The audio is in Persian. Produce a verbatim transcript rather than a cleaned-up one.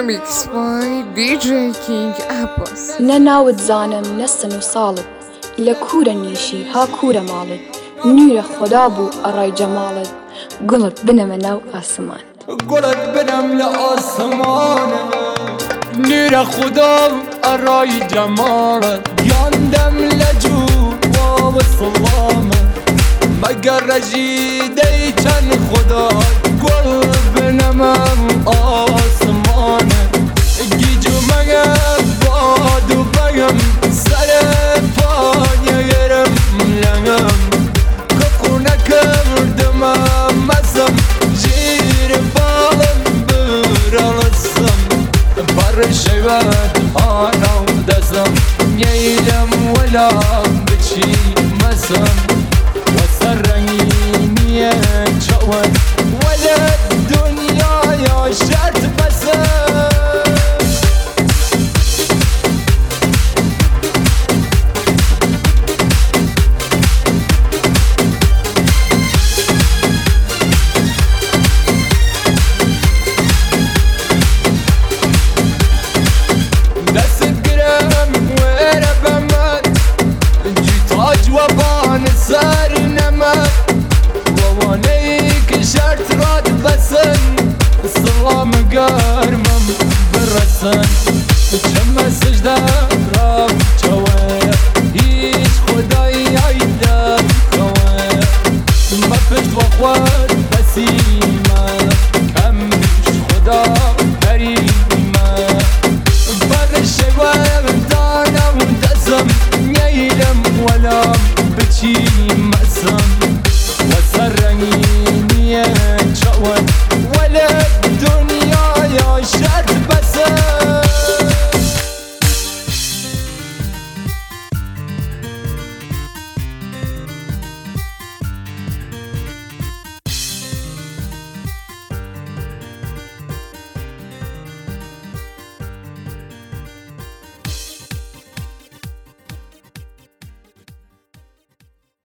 Remix by دی جی King Abbas. نناوت زانم نسن و صالت لكورة نيشي ها كورة مالت نور خدا بو أراي جمالت قلت بنم ناو آسمان قلت بنم لآسمان نور خدا أراي جمالت ياندم لجو وصلامت مگر رجیده چند خدا گل بنمم آسمانه گیجو مگم بادو بگم سر پای گرم لنگم کفو نکردم مزم جیر بالم برالسم بر شیوت آنو دزم نیلم ولا بچی مزم وسرني جواد ولا الدنيا يا شرط بس دست الجرام وربمت جيت عجوبان السار نمت ووانيك شرط راد بسن السلام قارمم بالرسن جمع سجدة راب جواب هيج خداي عيدا خواب ما فت وخوات بسي